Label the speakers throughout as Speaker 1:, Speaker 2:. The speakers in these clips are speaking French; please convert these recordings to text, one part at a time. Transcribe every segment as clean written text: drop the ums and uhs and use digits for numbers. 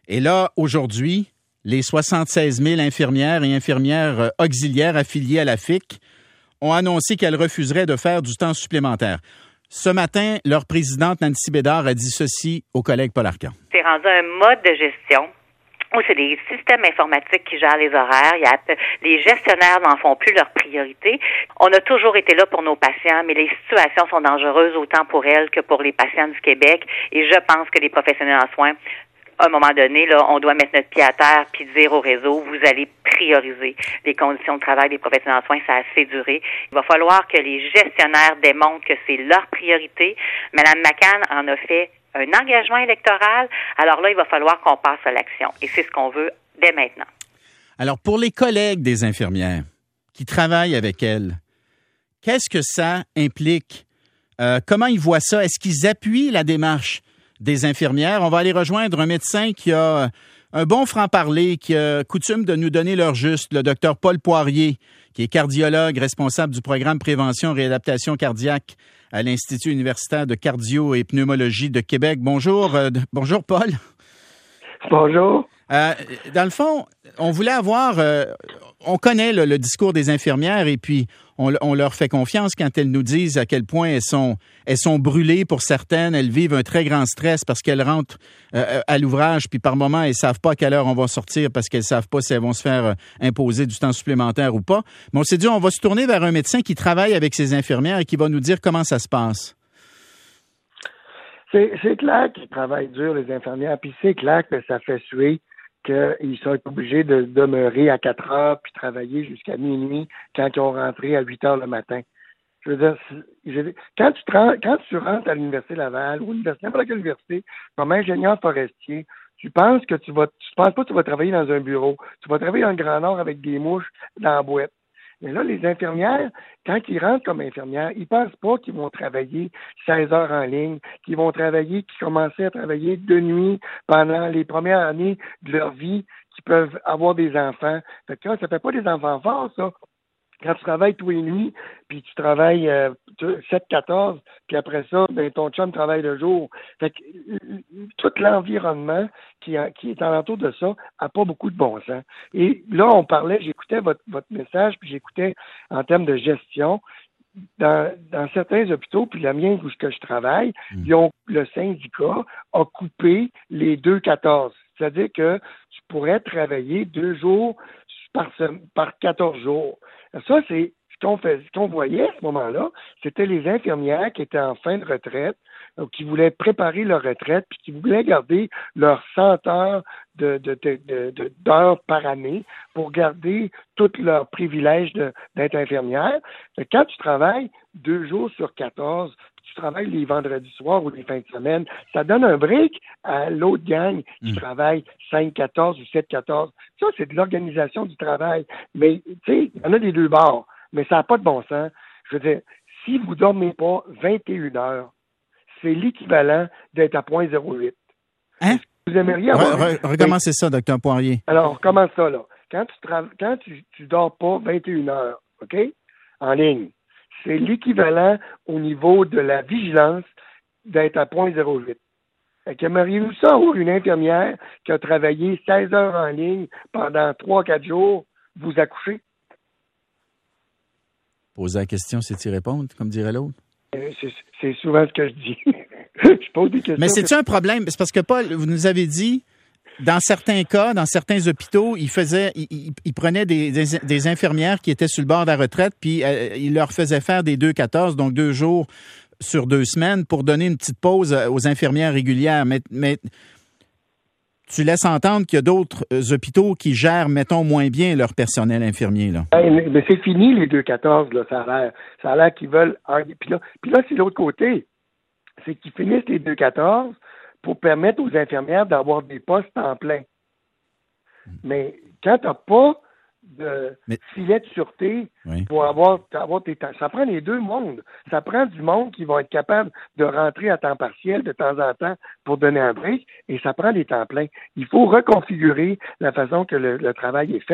Speaker 1: Et là, aujourd'hui, les 76 000 infirmières et infirmières auxiliaires affiliées à la FIC ont annoncé qu'elles refuseraient de faire du temps supplémentaire. Ce matin, leur présidente, Nancy Bédard, a dit ceci au collègue Paul Arcan.
Speaker 2: C'est rendu un mode de gestion où c'est des systèmes informatiques qui gèrent les horaires. Les gestionnaires n'en font plus leur priorité. On a toujours été là pour nos patients, mais les situations sont dangereuses autant pour elles que pour les patients du Québec. Et je pense que les professionnels en soins, à un moment donné, là, on doit mettre notre pied à terre puis dire au réseau, vous allez prioriser les conditions de travail des professionnels en soins. Ça a assez duré. Il va falloir que les gestionnaires démontrent que c'est leur priorité. Mme McCann en a fait un engagement électoral. Alors là, il va falloir qu'on passe à l'action. Et c'est ce qu'on veut dès maintenant.
Speaker 1: Alors, pour les collègues des infirmières qui travaillent avec elles, qu'est-ce que ça implique? Comment ils voient ça? Est-ce qu'ils appuient la démarche des infirmières? On va aller rejoindre un médecin qui a un bon franc-parler, qui a coutume de nous donner l'heure juste, le docteur Paul Poirier, qui est cardiologue, responsable du programme Prévention et Réadaptation cardiaque à l'Institut universitaire de cardio et pneumologie de Québec. Bonjour, bonjour Paul.
Speaker 3: Bonjour.
Speaker 1: Dans le fond, on voulait avoir... on connaît le discours des infirmières et puis on leur fait confiance quand elles nous disent à quel point elles sont brûlées pour certaines. Elles vivent un très grand stress parce qu'elles rentrent à l'ouvrage puis par moment, elles savent pas à quelle heure on va sortir parce qu'elles savent pas si elles vont se faire imposer du temps supplémentaire ou pas. Mais on s'est dit, on va se tourner vers un médecin qui travaille avec ces infirmières et qui va nous dire comment ça se passe.
Speaker 3: C'est clair qu'ils travaillent dur, les infirmières, puis c'est clair que ça fait suer qu'ils sont obligés de demeurer à 4 heures puis travailler jusqu'à minuit quand ils ont rentré à 8 heures le matin. Je veux dire, quand tu rentres à l'Université Laval ou n'importe quelle université comme ingénieur forestier, tu penses pas que tu vas travailler dans un bureau. Tu vas travailler dans le Grand Nord avec des mouches dans la boîte. Mais là, les infirmières, quand ils rentrent comme infirmières, ils pensent pas qu'ils vont travailler 16 heures en ligne, qu'ils commençaient à travailler de nuit pendant les premières années de leur vie, qu'ils peuvent avoir des enfants. Fait que là, ça fait pas des enfants forts, ça. Quand tu travailles tous les nuits, puis tu travailles 7-14, puis après ça, ben, ton chum travaille le jour. Fait que tout l'environnement qui est alentour de ça a pas beaucoup de bon sens. Et là, j'écoutais votre message, puis j'écoutais en termes de gestion. Dans certains hôpitaux, puis la mienne où je travaille, le syndicat a coupé les 2-14. C'est-à-dire que tu pourrais travailler 2 jours par 14 jours. Ça, c'est ce qu'on voyait à ce moment-là, c'était les infirmières qui étaient en fin de retraite, qui voulaient préparer leur retraite, puis qui voulaient garder leurs 100 heures d'heures par année pour garder tous leurs privilèges d'être infirmière. Quand tu travailles 2 jours sur 14, tu travailles les vendredis soirs ou les fins de semaine, ça donne un break à l'autre gang qui travaille 5-14 ou 7-14. Ça, c'est de l'organisation du travail. Mais, tu sais, il y en a des deux bords, mais ça n'a pas de bon sens. Je veux dire, si vous ne dormez pas 21 heures, c'est l'équivalent d'être à 0.08.
Speaker 1: Hein?
Speaker 3: Vous aimeriez avoir...
Speaker 1: Recommencez ça, Dr. Poirier.
Speaker 3: Alors, on recommence ça, là. Quand tu dors pas 21 heures, OK, en ligne, c'est l'équivalent au niveau de la vigilance d'être à 0.08. Aimeriez-vous ça ou une infirmière qui a travaillé 16 heures en ligne pendant 3-4 jours, vous accouchez?
Speaker 1: Poser la question, c'est y répondre, comme dirait l'autre.
Speaker 3: C'est souvent ce que je dis. Je pose des questions.
Speaker 1: Mais c'est-tu un problème? C'est parce que, Paul, vous nous avez dit, dans certains cas, dans certains hôpitaux, ils prenaient des infirmières qui étaient sur le bord de la retraite, puis ils leur faisaient faire des 2-14, donc 2 jours sur 2 semaines, pour donner une petite pause aux infirmières régulières. Mais tu laisses entendre qu'il y a d'autres hôpitaux qui gèrent, mettons, moins bien leur personnel infirmier, là.
Speaker 3: Mais c'est fini, les 2-14, là, ça a l'air qu'ils veulent... Puis là, c'est l'autre côté. C'est qu'ils finissent les 2-14 pour permettre aux infirmières d'avoir des postes en plein. Mais quand tu n'as pas de filet de sûreté pour avoir tes temps, ça prend les deux mondes. Ça prend du monde qui va être capable de rentrer à temps partiel de temps en temps pour donner un break, et ça prend des temps pleins. Il faut reconfigurer la façon que le travail est fait.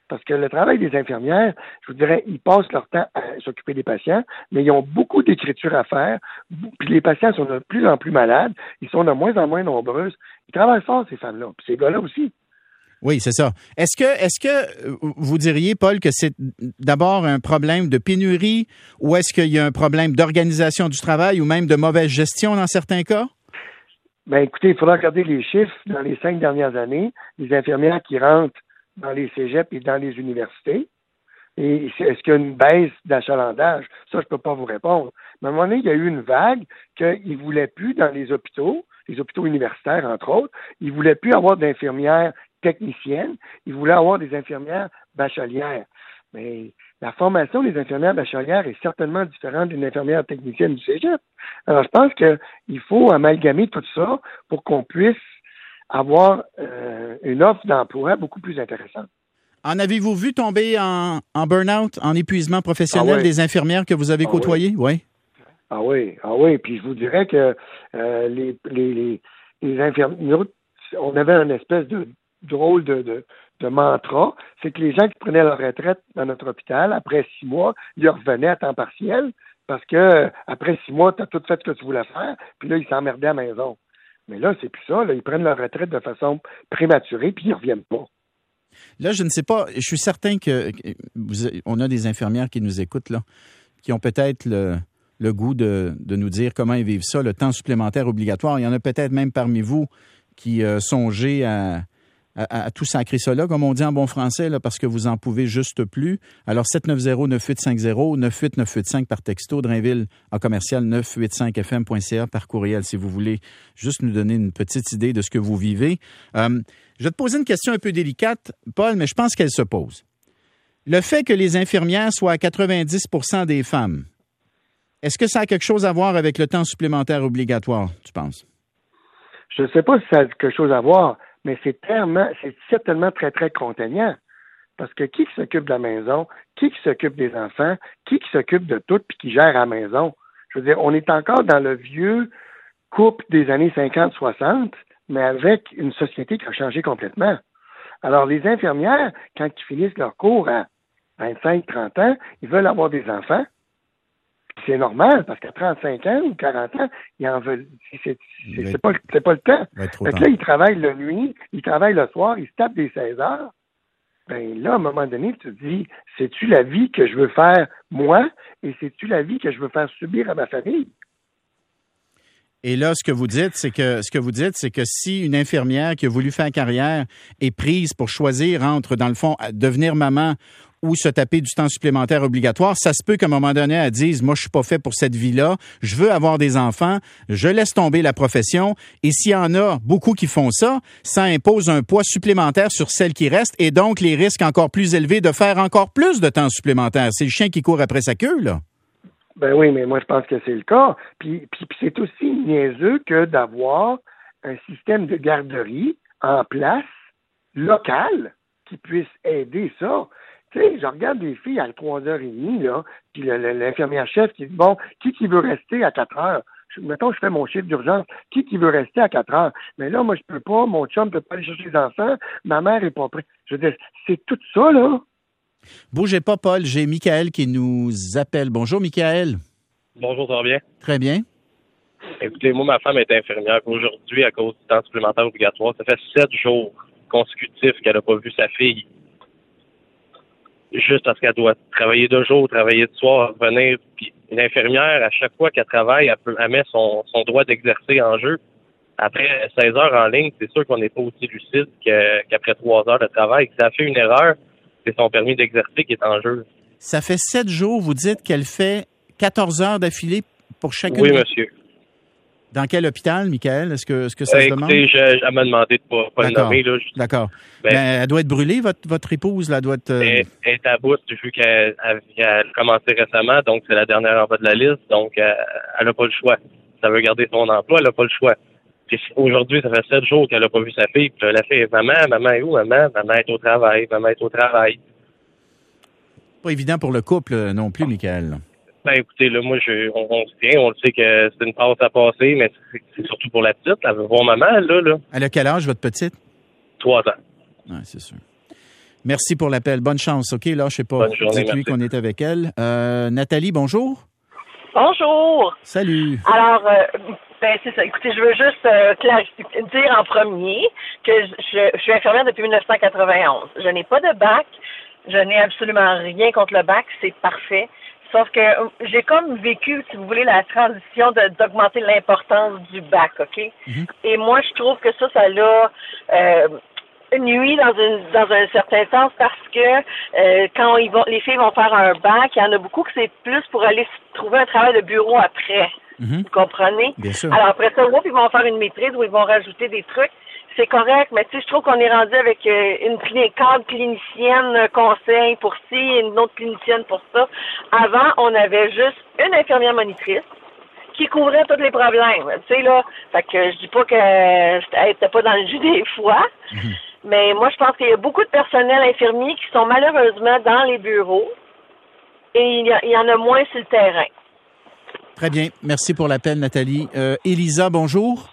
Speaker 3: Parce que le travail des infirmières, je vous dirais, ils passent leur temps à s'occuper des patients, mais ils ont beaucoup d'écriture à faire. Puis les patients sont de plus en plus malades. Ils sont de moins en moins nombreuses. Ils travaillent fort, ces femmes-là. Puis ces gars-là aussi.
Speaker 1: Oui, c'est ça. Est-ce que vous diriez, Paul, que c'est d'abord un problème de pénurie ou est-ce qu'il y a un problème d'organisation du travail ou même de mauvaise gestion dans certains cas?
Speaker 3: Ben, écoutez, il faudra regarder les chiffres dans les 5 dernières années, les infirmières qui rentrent dans les cégeps et dans les universités. Et est-ce qu'il y a une baisse d'achalandage? Ça, je ne peux pas vous répondre. Mais à un moment donné, il y a eu une vague qu'ils ne voulaient plus dans les hôpitaux universitaires, entre autres, ils ne voulaient plus avoir d'infirmières techniciennes, ils voulaient avoir des infirmières bachelières. Mais la formation des infirmières bachelières est certainement différente d'une infirmière technicienne du cégep. Alors, je pense qu'il faut amalgamer tout ça pour qu'on puisse avoir une offre d'emploi beaucoup plus intéressante.
Speaker 1: En avez-vous vu tomber en burn-out, en épuisement professionnel des infirmières que vous avez côtoyées? Oui.
Speaker 3: Ah oui. Puis je vous dirais que les infirmières, on avait une espèce de drôle de mantra, c'est que les gens qui prenaient leur retraite dans notre hôpital, après 6 mois, ils revenaient à temps partiel parce que après 6 mois, tu as tout fait ce que tu voulais faire, puis là, ils s'emmerdaient à la maison. Mais là, c'est plus ça. Là, ils prennent leur retraite de façon prématurée, puis ils ne reviennent pas.
Speaker 1: Là, je ne sais pas, je suis certain on a des infirmières qui nous écoutent, là, qui ont peut-être le goût de nous dire comment ils vivent ça, le temps supplémentaire obligatoire. Il y en a peut-être même parmi vous qui songez à tout sacrer ça là, comme on dit en bon français, là, parce que vous en pouvez juste plus. Alors, 790-9850, 98985 par texto, Drainville en commercial 985fm.ca par courriel, si vous voulez juste nous donner une petite idée de ce que vous vivez. Je vais te poser une question un peu délicate, Paul, mais je pense qu'elle se pose. Le fait que les infirmières soient à 90% des femmes, est-ce que ça a quelque chose à voir avec le temps supplémentaire obligatoire, tu penses?
Speaker 3: Je ne sais pas si ça a quelque chose à voir, mais c'est certainement très, très contraignant. Parce que qui s'occupe de la maison, qui s'occupe des enfants, qui s'occupe de tout puis qui gère à la maison? Je veux dire, on est encore dans le vieux couple des années 50-60, mais avec une société qui a changé complètement. Alors, les infirmières, quand ils finissent leur cours à 25-30 ans, ils veulent avoir des enfants. C'est normal, parce qu'à 35 ans ou 40 ans, ils en veulent. C'est pas le temps. Fait que là, ils travaillent la nuit, ils travaillent le soir, ils se tapent des 16 heures. Ben là, à un moment donné, tu te dis, c'est-tu la vie que je veux faire moi et c'est-tu la vie que je veux faire subir à ma famille?
Speaker 1: Et là, ce que vous dites, c'est que si une infirmière qui a voulu faire carrière est prise pour choisir entre, dans le fond, devenir maman ou se taper du temps supplémentaire obligatoire, ça se peut qu'à un moment donné, elle dise, moi, je suis pas fait pour cette vie-là, je veux avoir des enfants, je laisse tomber la profession. Et s'il y en a beaucoup qui font ça, ça impose un poids supplémentaire sur celles qui restent et donc les risques encore plus élevés de faire encore plus de temps supplémentaire. C'est le chien qui court après sa queue, là.
Speaker 3: Ben oui, mais moi, je pense que c'est le cas. Puis c'est aussi niaiseux que d'avoir un système de garderie en place, local, qui puisse aider ça. Tu sais, je regarde des filles à 3h30, là, puis l'infirmière-chef qui dit, bon, qui veut rester à 4h? Mettons, je fais mon chiffre d'urgence. Qui veut rester à 4h? Mais là, moi, je peux pas, mon chum peut pas aller chercher les enfants, ma mère est pas prête. Je veux dire, c'est tout ça, là.
Speaker 1: Bougez pas, Paul. J'ai Michael qui nous appelle. Bonjour, Michael.
Speaker 4: Bonjour, ça va bien?
Speaker 1: Très bien.
Speaker 4: Écoutez, moi, ma femme est infirmière. Aujourd'hui, à cause du temps supplémentaire obligatoire, ça fait 7 jours consécutifs qu'elle n'a pas vu sa fille. Juste parce qu'elle doit travailler de jour, travailler de soir, revenir. Puis une infirmière, à chaque fois qu'elle travaille, elle met son droit d'exercer en jeu. Après 16 heures en ligne, c'est sûr qu'on n'est pas aussi lucide qu'après 3 heures de travail. Si elle fait une erreur, c'est son permis d'exercer qui est en jeu.
Speaker 1: Ça fait 7 jours, vous dites qu'elle fait 14 heures d'affilée pour chacune?
Speaker 4: Oui, monsieur.
Speaker 1: Dans quel hôpital, Michael? Est-ce que ça se demande?
Speaker 4: Écoutez, elle m'a demandé de pas le nommer. Là.
Speaker 1: D'accord. Elle doit être brûlée, votre épouse, là, elle doit être...
Speaker 4: Elle est à bout, vu qu'elle a commencé récemment, donc c'est la dernière en bas de la liste, donc elle n'a pas le choix. Ça veut garder son emploi, elle n'a pas le choix. Puis aujourd'hui, ça fait 7 jours qu'elle n'a pas vu sa fille, puis elle a fait « Maman est où, maman? Maman est au travail, maman est au travail. »
Speaker 1: Pas évident pour le couple non plus, Michael.
Speaker 4: Ben écoutez, là, moi, on se tient, on le sait que c'est une passe à passer, mais c'est surtout pour la petite. Elle veut voir maman, là.
Speaker 1: Elle a quel âge, votre petite?
Speaker 4: 3 ans.
Speaker 1: Oui, c'est sûr. Merci pour l'appel. Bonne chance. OK, là, je sais pas.
Speaker 4: Bonne journée,
Speaker 1: Dites-lui qu'on est avec elle. Nathalie, bonjour.
Speaker 5: Bonjour.
Speaker 1: Salut.
Speaker 5: Alors, c'est ça. Écoutez, je veux juste dire en premier que je suis infirmière depuis 1991. Je n'ai pas de bac. Je n'ai absolument rien contre le bac. C'est parfait. Sauf que j'ai comme vécu, si vous voulez, la transition d'augmenter l'importance du bac, OK? Mm-hmm. Et moi, je trouve que ça l'a nuit dans un certain sens parce que quand les filles vont faire un bac, il y en a beaucoup que c'est plus pour aller trouver un travail de bureau après. Mm-hmm. Vous comprenez?
Speaker 1: Bien sûr.
Speaker 5: Alors après ça, ils vont faire une maîtrise où ils vont rajouter des trucs. C'est correct, mais tu sais, je trouve qu'on est rendu avec une cadre clinicienne conseil pour ci et une autre clinicienne pour ça. Avant, on avait juste une infirmière monitrice qui couvrait tous les problèmes. Tu sais, là, fait que je dis pas qu'elle était pas dans le jus des fois, mais moi, je pense qu'il y a beaucoup de personnel infirmier qui sont malheureusement dans les bureaux et il y en a moins sur le terrain.
Speaker 1: Très bien. Merci pour l'appel, Nathalie. Élisa, bonjour.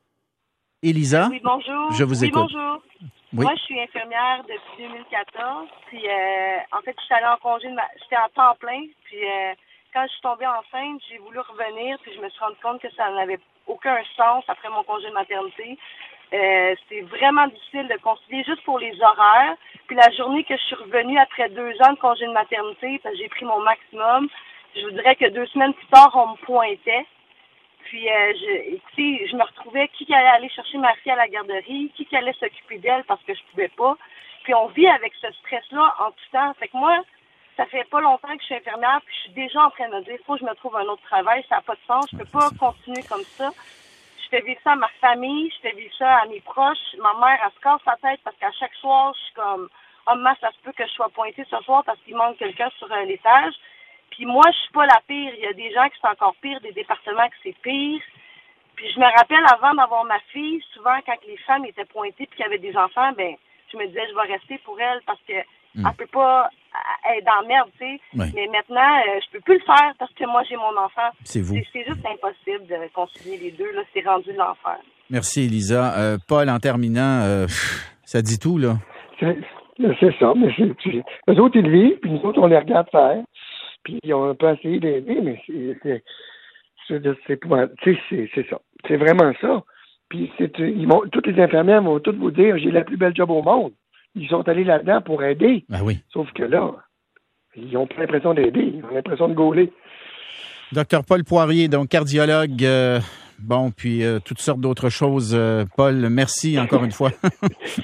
Speaker 1: Élisa?
Speaker 6: Oui, bonjour.
Speaker 1: Je vous écoute.
Speaker 6: Bonjour.
Speaker 1: Oui.
Speaker 6: Moi, je suis infirmière depuis 2014. Puis, en fait, je suis allée en congé, j'étais en temps plein. Puis, quand je suis tombée enceinte, j'ai voulu revenir. Puis, je me suis rendu compte que ça n'avait aucun sens après mon congé de maternité. C'est vraiment difficile de concilier juste pour les horaires. Puis, la journée que je suis revenue après 2 ans de congé de maternité, parce que j'ai pris mon maximum, je vous dirais que 2 semaines plus tard, on me pointait. Puis, je me retrouvais qui allait aller chercher ma fille à la garderie, qui allait s'occuper d'elle parce que je pouvais pas. Puis, on vit avec ce stress-là en tout temps. Fait que moi, ça fait pas longtemps que je suis infirmière, puis je suis déjà en train de me dire, faut que je me trouve un autre travail, ça n'a pas de sens, je peux pas continuer comme ça. Je fais vivre ça à ma famille, je fais vivre ça à mes proches. Ma mère, elle se casse la tête parce qu'à chaque soir, je suis comme, oh maman, ça se peut que je sois pointée ce soir parce qu'il manque quelqu'un sur l'étage. Puis moi, je suis pas la pire. Il y a des gens qui sont encore pires, des départements que c'est pire. Puis je me rappelle, avant d'avoir ma fille, souvent, quand les femmes étaient pointées puis qu'il y avait des enfants, ben je me disais, je vais rester pour elle parce que elle peut pas être dans la merde, tu sais.
Speaker 1: Oui.
Speaker 6: Mais maintenant, je peux plus le faire parce que moi, j'ai mon enfant.
Speaker 1: C'est vous.
Speaker 6: C'est juste impossible de concilier les deux. Là, c'est rendu de l'enfer.
Speaker 1: Merci, Élisa. Paul, en terminant, ça dit tout, là.
Speaker 3: C'est ça, mais eux autres, ils vivent, puis nous autres, on les regarde faire. Puis on peut essayer d'aider, mais c'est ça. C'est vraiment ça. Puis toutes les infirmières vont toutes vous dire, j'ai la plus belle job au monde. Ils sont allés là-dedans pour aider.
Speaker 1: Ben oui.
Speaker 3: Sauf que là, ils n'ont pas l'impression d'aider, ils ont l'impression de gauler.
Speaker 1: Docteur Paul Poirier, donc cardiologue, puis toutes sortes d'autres choses. Paul, merci encore une fois.